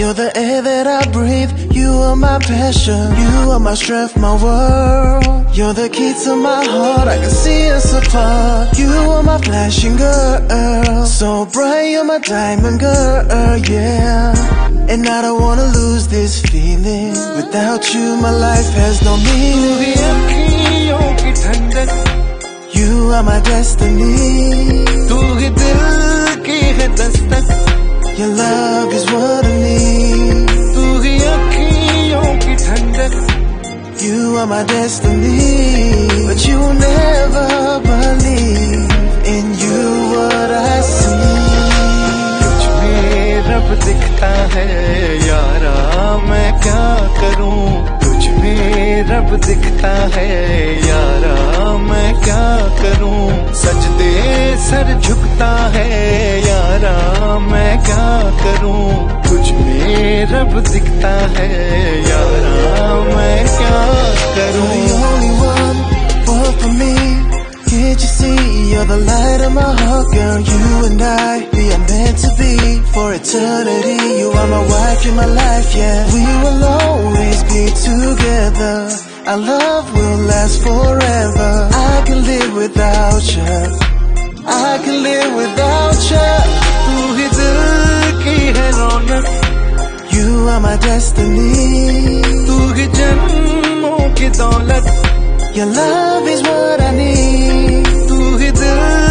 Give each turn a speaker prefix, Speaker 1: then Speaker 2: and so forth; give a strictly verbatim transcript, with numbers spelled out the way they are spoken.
Speaker 1: You're the air that I breathe. You are my passion. You are my strength, my world. You're the key to my heart. I can see us apart. You are my flashing girl, so bright. You're my diamond girl, yeah. And I don't wanna lose this feeling. Without you, my life has no meaning. You are my destiny. Your love is what I need. You are my destiny. But you will never believe in you what I see. तुझमें रब दिखता है यारा, मैं क्या करूं? तुझमें रब दिखता है यारा, मैं क्या करूं? सजदे सर झुकता है यारा, मैं क्या करूं? तुझमें रब दिखता है यारा, मैं क्या करूं? You're the only one, one for me. Can't you see you're the light of my heart, girl? You and I, we are meant to be for eternity. You are my wife, you're my life, yeah. We will always be together. Our love will last forever. I can live without you. I can live without you. तू ही दिल की है रौनक. You are my destiny. तू ही जन्मों की दौलत. Your love is what I need. तू ही दिल